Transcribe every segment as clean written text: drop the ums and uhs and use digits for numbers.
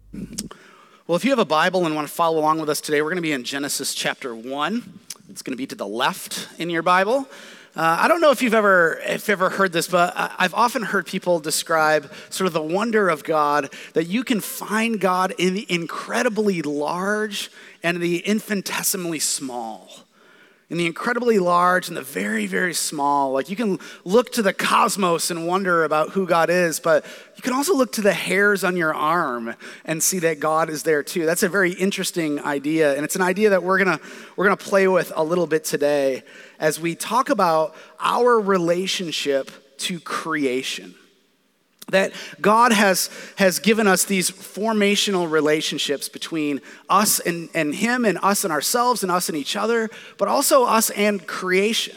Well, if you have a Bible and want to follow along with us today, we're going to be in Genesis chapter 1. It's going to be to the left in your Bible. I don't know if you've ever heard this, but I've often heard people describe sort of the wonder of God, that you can find God in the incredibly large and the infinitesimally small. In the incredibly large and the very, very small. Like, you can look to the cosmos and wonder about who God is, but you can also look to the hairs on your arm and see that God is there too. That's a very interesting idea, and it's an idea that we're gonna play with a little bit today as we talk about our relationship to creation. That God has given us these formational relationships between us and Him, and us and ourselves, and us and each other, but also us and creation.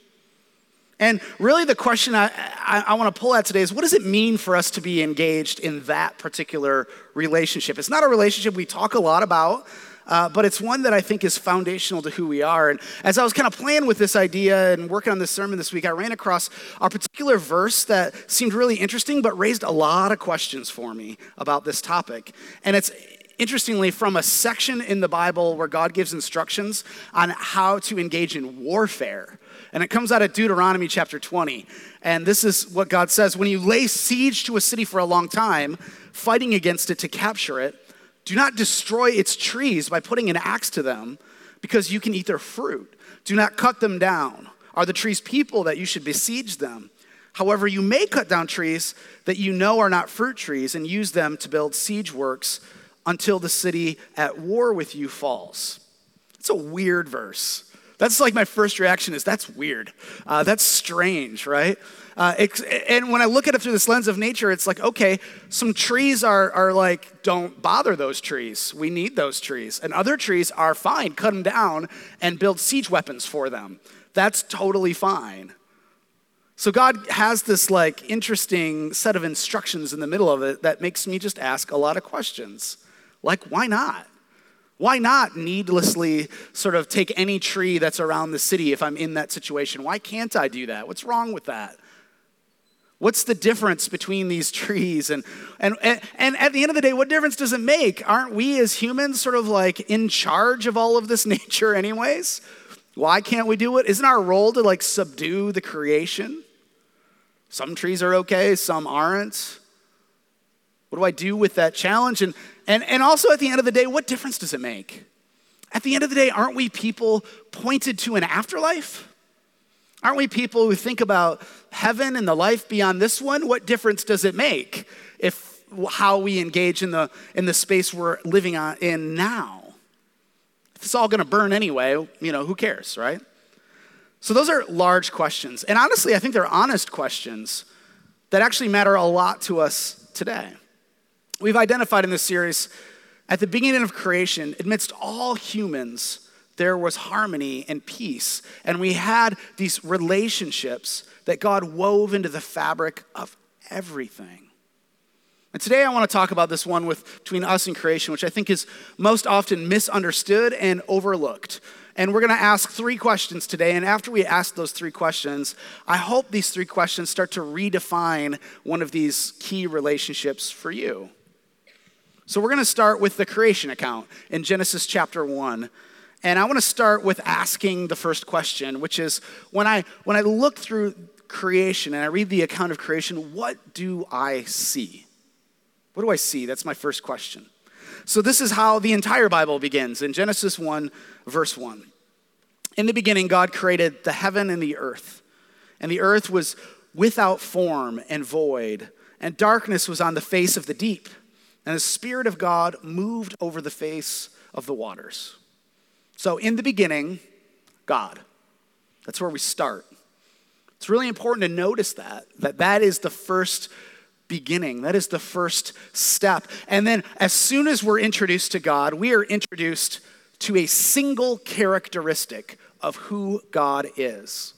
And really the question I want to pull at today is, what does it mean for us to be engaged in that particular relationship? It's not a relationship we talk a lot about, but it's one that I think is foundational to who we are. And as I was kind of playing with this idea and working on this sermon this week, I ran across a particular verse that seemed really interesting, but raised a lot of questions for me about this topic. And it's interestingly from a section in the Bible where God gives instructions on how to engage in warfare. And it comes out of Deuteronomy chapter 20. And this is what God says: when you lay siege to a city for a long time, fighting against it to capture it, do not destroy its trees by putting an axe to them, because you can eat their fruit. Do not cut them down. Are the trees people that you should besiege them? However, you may cut down trees that you know are not fruit trees and use them to build siege works until the city at war with you falls. It's a weird verse. That's like my first reaction is, that's weird. That's strange, right? And when I look at it through this lens of nature, it's like, okay, some trees are like, don't bother those trees. We need those trees. And other trees are fine. Cut them down and build siege weapons for them. That's totally fine. So God has this like interesting set of instructions in the middle of it that makes me just ask a lot of questions. Like, why not? Why not needlessly sort of take any tree that's around the city if I'm in that situation? Why can't I do that? What's wrong with that? What's the difference between these trees? And at the end of the day, what difference does it make? Aren't we as humans sort of like in charge of all of this nature anyways? Why can't we do it? Isn't our role to like subdue the creation? Some trees are okay, some aren't. What do I do with that challenge? And also at the end of the day, what difference does it make? At the end of the day, aren't we people pointed to an afterlife? Aren't we people who think about heaven and the life beyond this one? What difference does it make if how we engage in the space we're living in now? If it's all going to burn anyway, who cares, right? So those are large questions. And honestly, I think they're honest questions that actually matter a lot to us today. We've identified in this series, at the beginning of creation, amidst all humans, there was harmony and peace. And we had these relationships that God wove into the fabric of everything. And today I want to talk about this one between us and creation, which I think is most often misunderstood and overlooked. And we're going to ask 3 questions today. And after we ask those 3 questions, I hope these 3 questions start to redefine one of these key relationships for you. So we're going to start with the creation account in Genesis chapter 1. And I want to start with asking the first question, which is, when I look through creation and I read the account of creation, what do I see? What do I see? That's my first question. So this is how the entire Bible begins in Genesis 1, verse 1. In the beginning, God created the heaven and the earth was without form and void, and darkness was on the face of the deep, and the Spirit of God moved over the face of the waters. So in the beginning, God. That's where we start. It's really important to notice that is the first beginning. That is the first step. And then as soon as we're introduced to God, we are introduced to a single characteristic of who God is.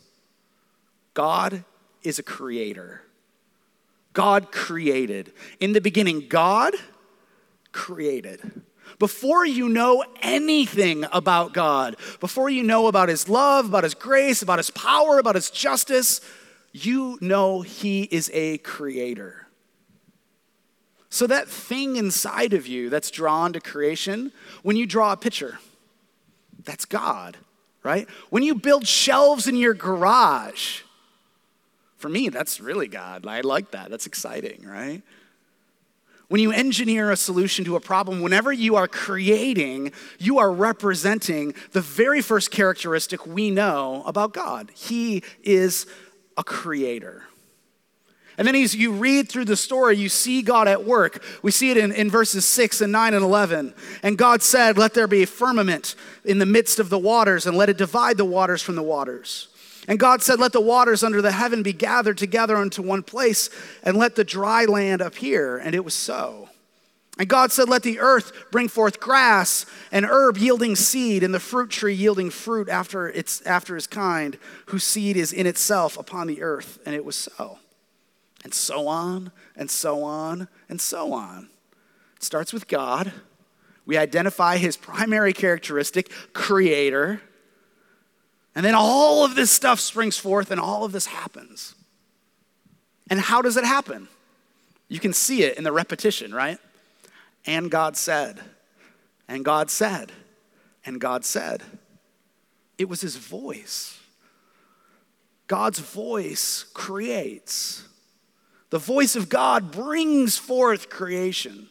God is a creator. God created. In the beginning, God created. Before you know anything about God, before you know about his love, about his grace, about his power, about his justice, you know he is a creator. So that thing inside of you that's drawn to creation, when you draw a picture, that's God, right? When you build shelves in your garage, for me, that's really God. I like that. That's exciting, right? When you engineer a solution to a problem, whenever you are creating, you are representing the very first characteristic we know about God. He is a creator. And then as you read through the story, you see God at work. We see it in verses 6 and 9 and 11. And God said, "Let there be a firmament in the midst of the waters, and let it divide the waters from the waters. And God said, let the waters under the heaven be gathered together unto one place, and let the dry land appear. And it was so. And God said, let the earth bring forth grass, and herb yielding seed, and the fruit tree yielding fruit after his kind, whose seed is in itself upon the earth. And it was so. And so on, and so on, and so on. It starts with God. We identify his primary characteristic, creator. And then all of this stuff springs forth, and all of this happens. And how does it happen? You can see it in the repetition, right? And God said, and God said, and God said. It was his voice. God's voice creates. The voice of God brings forth creation.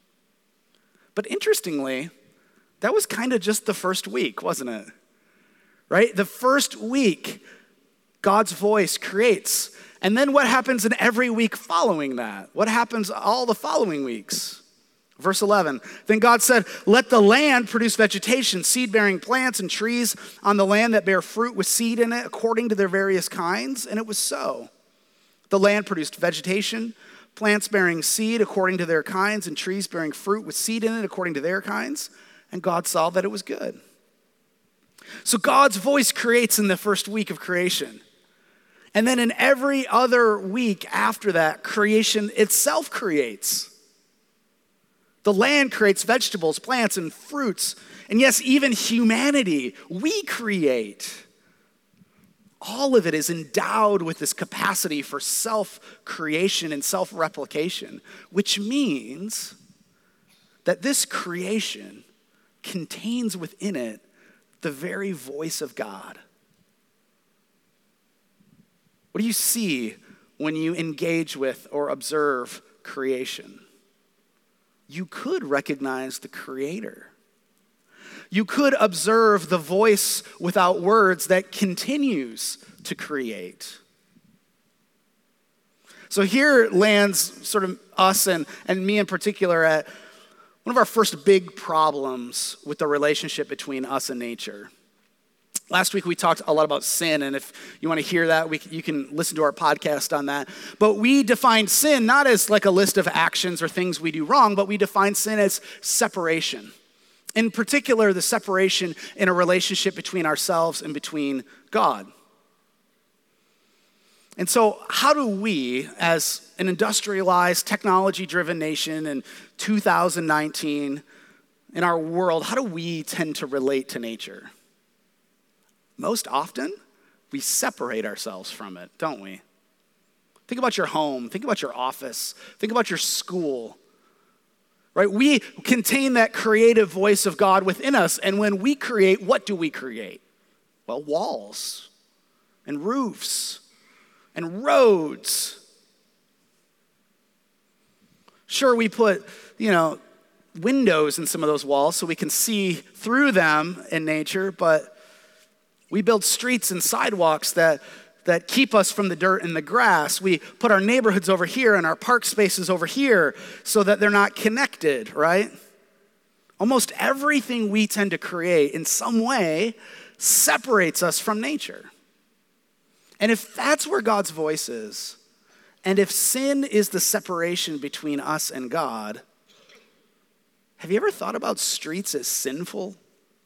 But interestingly, that was kind of just the first week, wasn't it? Right? The first week, God's voice creates. And then what happens in every week following that? What happens all the following weeks? Verse 11, then God said, let the land produce vegetation, seed-bearing plants and trees on the land that bear fruit with seed in it according to their various kinds. And it was so. The land produced vegetation, plants bearing seed according to their kinds, and trees bearing fruit with seed in it according to their kinds. And God saw that it was good. So God's voice creates in the first week of creation. And then in every other week after that, creation itself creates. The land creates vegetables, plants, and fruits. And yes, even humanity, we create. All of it is endowed with this capacity for self-creation and self-replication, which means that this creation contains within it the very voice of God. What do you see when you engage with or observe creation? You could recognize the Creator. You could observe the voice without words that continues to create. So here lands sort of us and me in particular at one of our first big problems with the relationship between us and nature. Last week we talked a lot about sin, and if you want to hear that, you can listen to our podcast on that. But we define sin not as like a list of actions or things we do wrong, but we define sin as separation. In particular, the separation in a relationship between ourselves and between God. And so how do we, as an industrialized, technology-driven nation in 2019, in our world, how do we tend to relate to nature? Most often, we separate ourselves from it, don't we? Think about your home. Think about your office. Think about your school. Right? We contain that creative voice of God within us, and when we create, what do we create? Well, walls and roofs and roads. Sure, we put, windows in some of those walls so we can see through them in nature, but we build streets and sidewalks that keep us from the dirt and the grass. We put our neighborhoods over here and our park spaces over here so that they're not connected, right? Almost everything we tend to create in some way separates us from nature. And if that's where God's voice is, and if sin is the separation between us and God, have you ever thought about streets as sinful?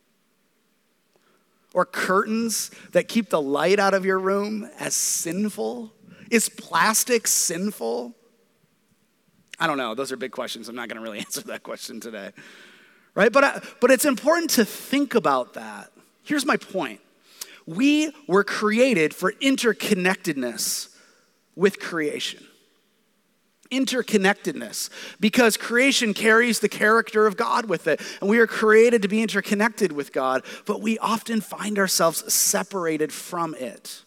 Or curtains that keep the light out of your room as sinful? Is plastic sinful? I don't know. Those are big questions. I'm not going to really answer that question today. Right? But it's important to think about that. Here's my point. We were created for interconnectedness with creation. Interconnectedness, because creation carries the character of God with it, and we are created to be interconnected with God, but we often find ourselves separated from it.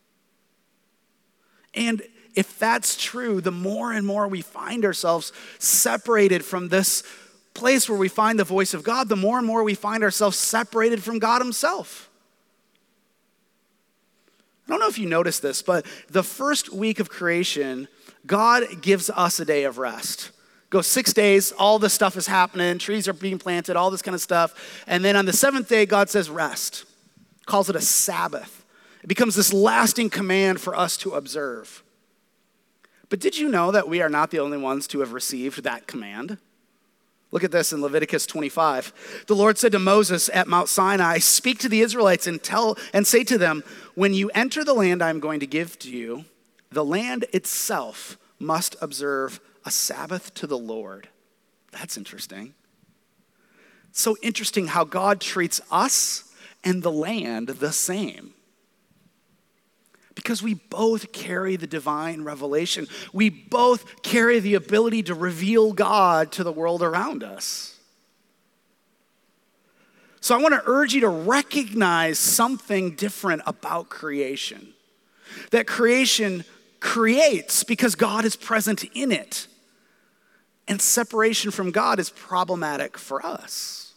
And if that's true, the more and more we find ourselves separated from this place where we find the voice of God, the more and more we find ourselves separated from God himself. I don't know if you noticed this, but the first week of creation, God gives us a day of rest. Go 6 days, all this stuff is happening, trees are being planted, all this kind of stuff. And then on the seventh day, God says rest, calls it a Sabbath. It becomes this lasting command for us to observe. But did you know that we are not the only ones to have received that command? Look at this in Leviticus 25. The Lord said to Moses at Mount Sinai, "Speak to the Israelites and say to them, when you enter the land I'm going to give to you, the land itself must observe a Sabbath to the Lord." That's interesting. It's so interesting how God treats us and the land the same. Because we both carry the divine revelation. We both carry the ability to reveal God to the world around us. So I want to urge you to recognize something different about creation. That creation creates because God is present in it. And separation from God is problematic for us.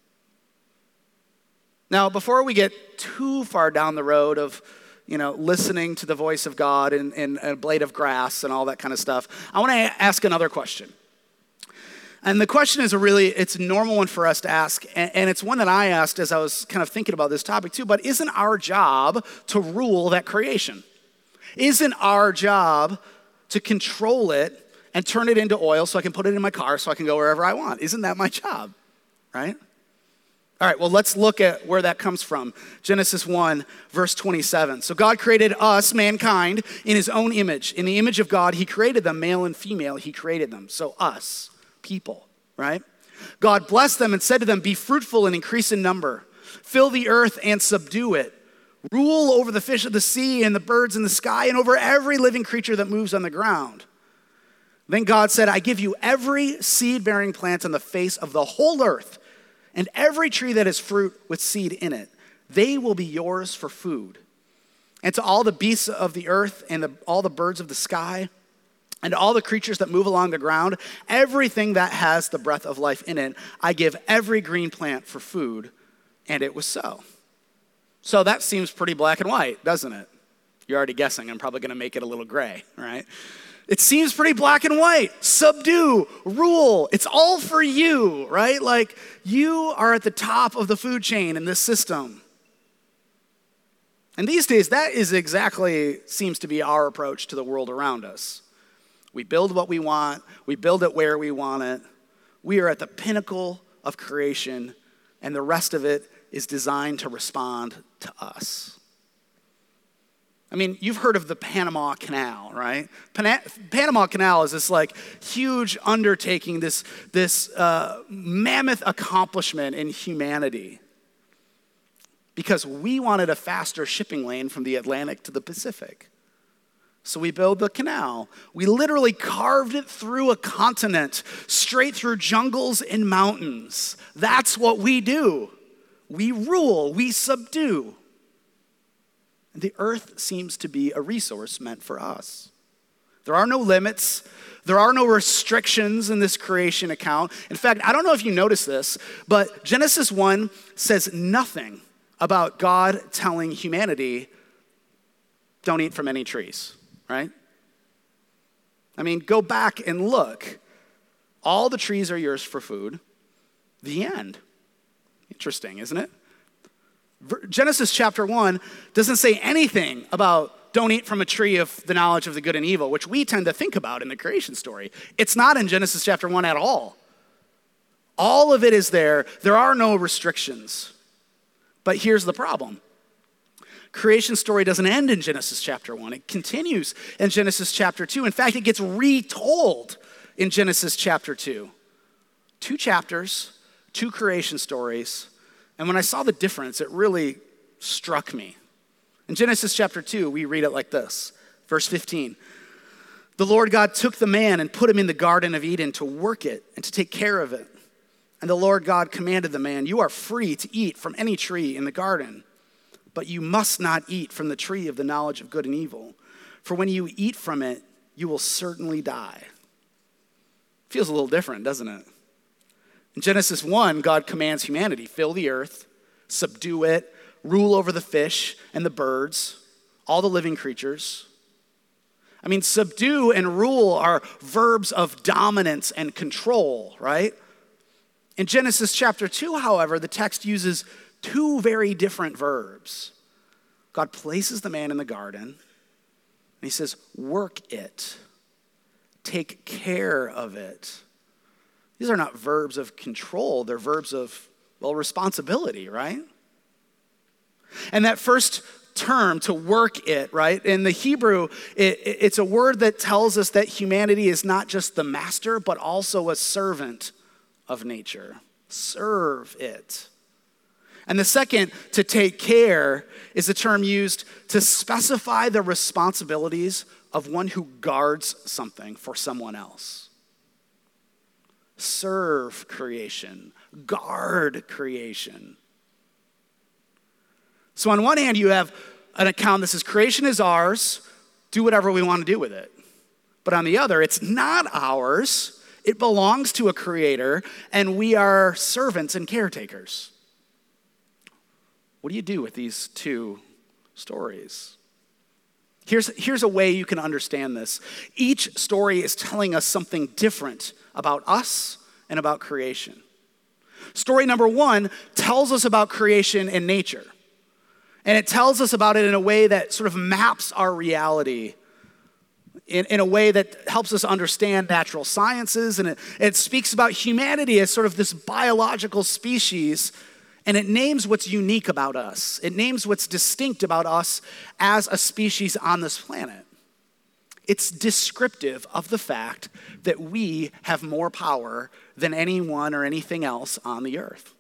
Now, before we get too far down the road of listening to the voice of God in a blade of grass and all that kind of stuff, I want to ask another question. And the question is it's a normal one for us to ask, and it's one that I asked as I was kind of thinking about this topic too, but isn't our job to rule that creation? Isn't our job to control it and turn it into oil so I can put it in my car so I can go wherever I want? Isn't that my job, right? All right, well, let's look at where that comes from. Genesis 1, verse 27. So God created us, mankind, in his own image. In the image of God, he created them, male and female, he created them. So us, people, right? God blessed them and said to them, "Be fruitful and increase in number. Fill the earth and subdue it. Rule over the fish of the sea and the birds in the sky and over every living creature that moves on the ground." Then God said, "I give you every seed-bearing plant on the face of the whole earth, and every tree that has fruit with seed in it. They will be yours for food. And to all the beasts of the earth and all the birds of the sky and all the creatures that move along the ground, everything that has the breath of life in it, I give every green plant for food." And it was so. So that seems pretty black and white, doesn't it? You're already guessing. I'm probably going to make it a little gray, right? It seems pretty black and white. Subdue, rule. It's all for you, right? Like you are at the top of the food chain in this system. And these days, that is exactly seems to be our approach to the world around us. We build what we want. We build it where we want it. We are at the pinnacle of creation, and the rest of it is designed to respond to us. I mean, you've heard of the Panama Canal, right? Panama Canal is this like huge undertaking, this mammoth accomplishment in humanity. Because we wanted a faster shipping lane from the Atlantic to the Pacific. So we built the canal. We literally carved it through a continent, straight through jungles and mountains. That's what we do. We rule, we subdue. The earth seems to be a resource meant for us. There are no limits. There are no restrictions in this creation account. In fact, I don't know if you noticed this, but Genesis 1 says nothing about God telling humanity, don't eat from any trees, right? I mean, go back and look. All the trees are yours for food. The end. Interesting, isn't it? Genesis chapter 1 doesn't say anything about don't eat from a tree of the knowledge of the good and evil, which we tend to think about in the creation story. It's not in Genesis chapter 1 at all. All of it is there. There are no restrictions. But here's the problem. Creation story doesn't end in Genesis chapter 1. It continues in Genesis chapter 2. In fact, it gets retold in Genesis chapter 2. 2 chapters, 2 creation stories. And when I saw the difference, it really struck me. In Genesis chapter 2, we read it like this, verse 15. The Lord God took the man and put him in the Garden of Eden to work it and to take care of it. And the Lord God commanded the man, "You are free to eat from any tree in the garden, but you must not eat from the tree of the knowledge of good and evil. For when you eat from it, you will certainly die." Feels a little different, doesn't it? In Genesis 1, God commands humanity, fill the earth, subdue it, rule over the fish and the birds, all the living creatures. I mean, subdue and rule are verbs of dominance and control, right? In Genesis chapter 2, however, the text uses two very different verbs. God places the man in the garden, and he says, work it. Take care of it. These are not verbs of control. They're verbs of, responsibility, right? And that first term, to work it, right? In the Hebrew, it's a word that tells us that humanity is not just the master, but also a servant of nature. Serve it. And the second, to take care, is a term used to specify the responsibilities of one who guards something for someone else. Serve creation, guard creation. So on one hand, you have an account that says creation is ours, do whatever we want to do with it. But on the other, it's not ours, it belongs to a creator, and we are servants and caretakers. What do you do with these two stories? Here's a way you can understand this. Each story is telling us something different about us and about creation. Story number 1 tells us about creation and nature. And it tells us about it in a way that sort of maps our reality, in a way that helps us understand natural sciences. And it speaks about humanity as sort of this biological species. And it names what's unique about us. It names what's distinct about us as a species on this planet. It's descriptive of the fact that we have more power than anyone or anything else on the earth.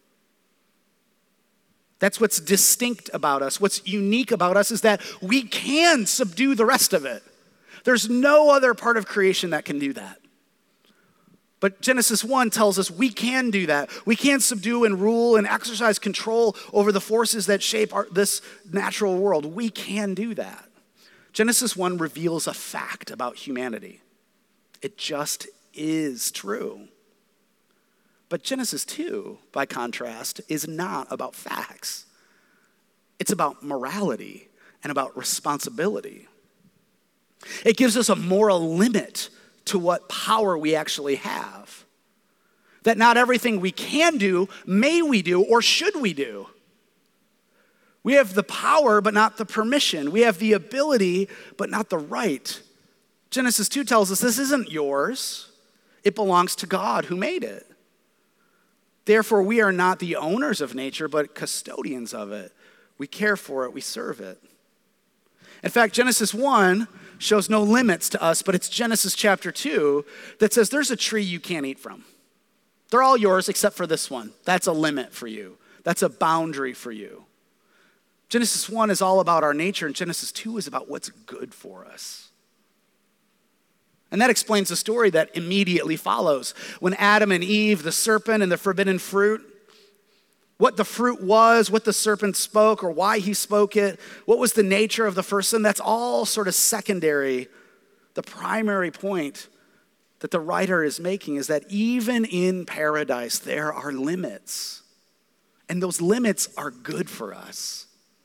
That's what's distinct about us. What's unique about us is that we can subdue the rest of it. There's no other part of creation that can do that. But Genesis 1 tells us we can do that. We can subdue and rule and exercise control over the forces that shape this natural world. We can do that. Genesis 1 reveals a fact about humanity. It just is true. But Genesis 2, by contrast, is not about facts. It's about morality and about responsibility. It gives us a moral limit to what power we actually have. That not everything we can do, may we do, or should we do. We have the power, but not the permission. We have the ability, but not the right. Genesis 2 tells us this isn't yours. It belongs to God who made it. Therefore, we are not the owners of nature, but custodians of it. We care for it, we serve it. In fact, Genesis 1 shows no limits to us, but it's Genesis chapter 2 that says there's a tree you can't eat from. They're all yours except for this one. That's a limit for you. That's a boundary for you. Genesis 1 is all about our nature, and Genesis 2 is about what's good for us. And that explains the story that immediately follows. When Adam and Eve, the serpent and the forbidden fruit, what the fruit was, what the serpent spoke, or why he spoke it, what was the nature of the first sin, that's all sort of secondary. The primary point that the writer is making is that even in paradise, there are limits. And those limits are good for us.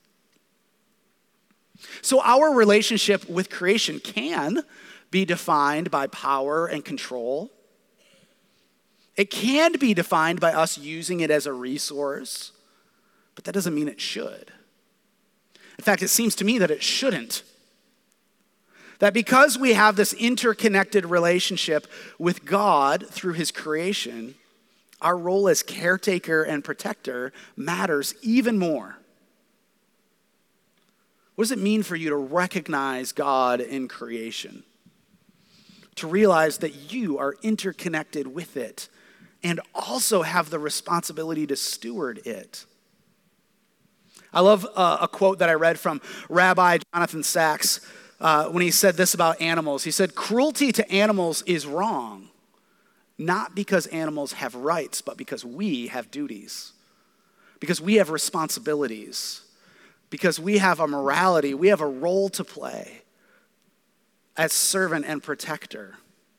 So our relationship with creation can be defined by power and control. It can be defined by us using it as a resource, but that doesn't mean it should. In fact, it seems to me that it shouldn't. That because we have this interconnected relationship with God through his creation, our role as caretaker and protector matters even more. What does it mean for you to recognize God in creation? To realize that you are interconnected with it and also have the responsibility to steward it. I love a quote that I read from Rabbi Jonathan Sacks, when he said this about animals. He said, cruelty to animals is wrong, not because animals have rights, but because we have duties, because we have responsibilities, because we have a morality, we have a role to play as servant and protector.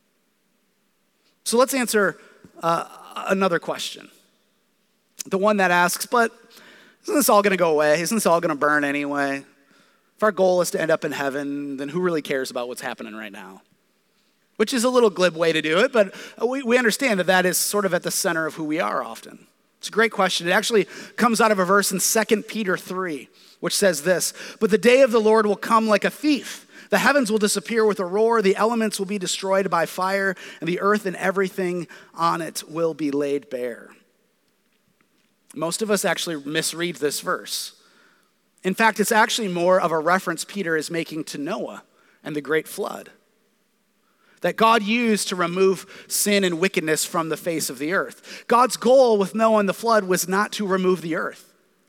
So let's answer another question. The one that asks, but isn't this all going to go away? Isn't this all going to burn anyway? If our goal is to end up in heaven, then who really cares about what's happening right now? Which is a little glib way to do it, but we understand that that is sort of at the center of who we are often. It's a great question. It actually comes out of a verse in 2 Peter 3, which says this, but the day of the Lord will come like a thief. The heavens will disappear with a roar, the elements will be destroyed by fire, and the earth and everything on it will be laid bare. Most of us actually misread this verse. In fact, it's actually more of a reference Peter is making to Noah and the great flood that God used to remove sin and wickedness from the face of the earth. God's goal with Noah and the flood was not to remove the earth,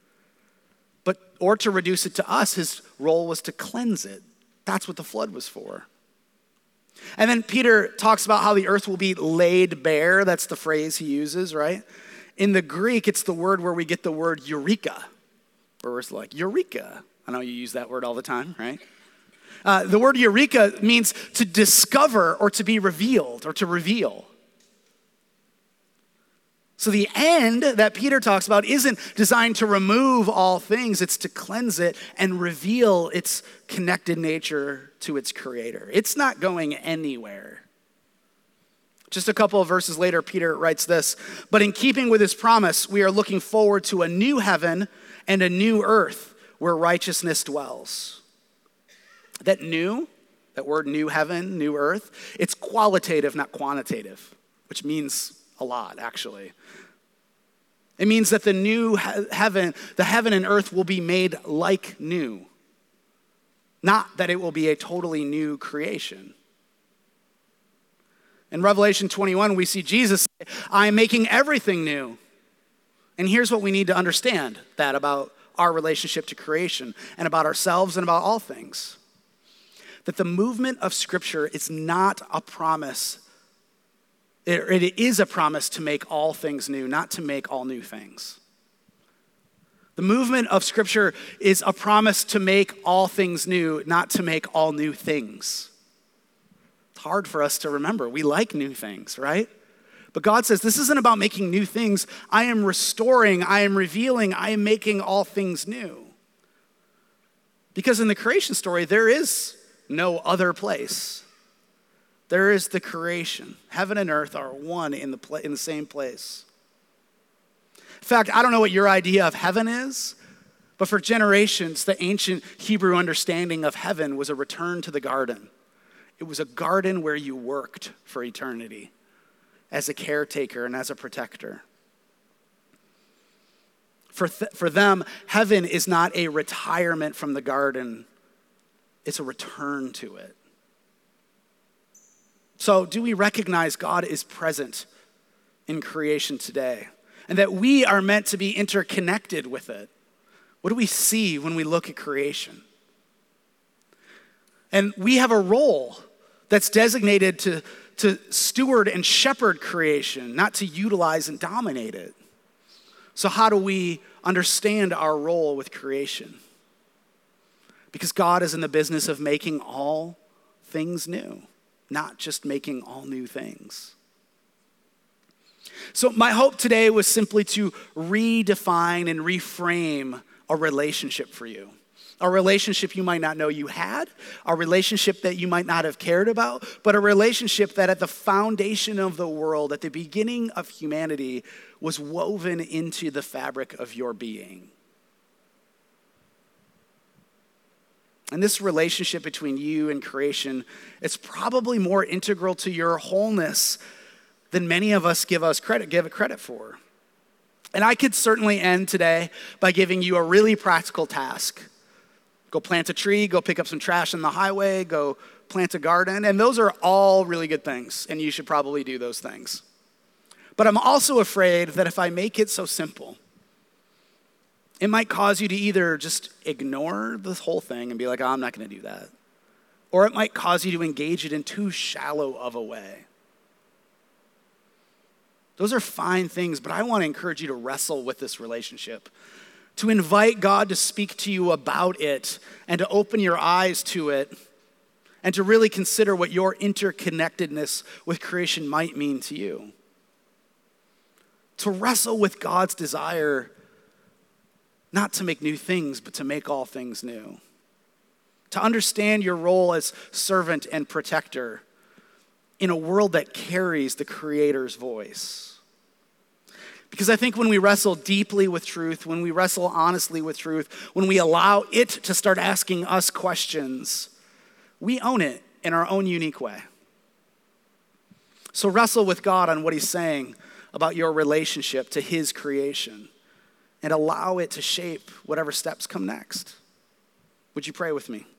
or to reduce it to us. His role was to cleanse it. That's what the flood was for. And then Peter talks about how the earth will be laid bare. That's the phrase he uses, right? In the Greek, it's the word where we get the word eureka, where it's like, eureka. I know you use that word all the time, right? The word eureka means to discover or to be revealed or to reveal. So the end that Peter talks about isn't designed to remove all things. It's to cleanse it and reveal its connected nature to its creator. It's not going anywhere. Just a couple of verses later, Peter writes this, but in keeping with his promise, we are looking forward to a new heaven and a new earth where righteousness dwells. That word new heaven, new earth, it's qualitative, not quantitative, which means a lot, actually. It means that the new heaven, the heaven and earth will be made like new, not that it will be a totally new creation. In Revelation 21, we see Jesus say, I am making everything new. And here's what we need to understand that about our relationship to creation and about ourselves and about all things. That the movement of Scripture is not a promise. It is a promise to make all things new, not to make all new things. The movement of Scripture is a promise to make all things new, not to make all new things. It's hard for us to remember. We like new things, right? But God says, this isn't about making new things. I am restoring, I am revealing, I am making all things new. Because in the creation story, there is no other place. There is the creation. Heaven and earth are one in the same place. In fact, I don't know what your idea of heaven is, but for generations, the ancient Hebrew understanding of heaven was a return to the garden. It was a garden where you worked for eternity as a caretaker and as a protector. For them, heaven is not a retirement from the garden. It's a return to it. So do we recognize God is present in creation today and that we are meant to be interconnected with it? What do we see when we look at creation? And we have a role that's designated to steward and shepherd creation, not to utilize and dominate it. So how do we understand our role with creation? Because God is in the business of making all things new, not just making all new things. So my hope today was simply to redefine and reframe a relationship for you. A relationship you might not know you had, a relationship that you might not have cared about, but a relationship that at the foundation of the world, at the beginning of humanity, was woven into the fabric of your being. And this relationship between you and creation, it's probably more integral to your wholeness than many of us give it credit for. And I could certainly end today by giving you a really practical task. Go plant a tree, go pick up some trash on the highway, go plant a garden. And those are all really good things, and you should probably do those things. But I'm also afraid that if I make it so simple, it might cause you to either just ignore this whole thing and be like, oh, I'm not going to do that. or it might cause you to engage it in too shallow of a way. Those are fine things, but I want to encourage you to wrestle with this relationship, to invite God to speak to you about it and to open your eyes to it and to really consider what your interconnectedness with creation might mean to you. To wrestle with God's desire not to make new things, but to make all things new. To understand your role as servant and protector in a world that carries the Creator's voice. Because I think when we wrestle deeply with truth, when we wrestle honestly with truth, when we allow it to start asking us questions, we own it in our own unique way. So wrestle with God on what he's saying about your relationship to his creation and allow it to shape whatever steps come next. Would you pray with me?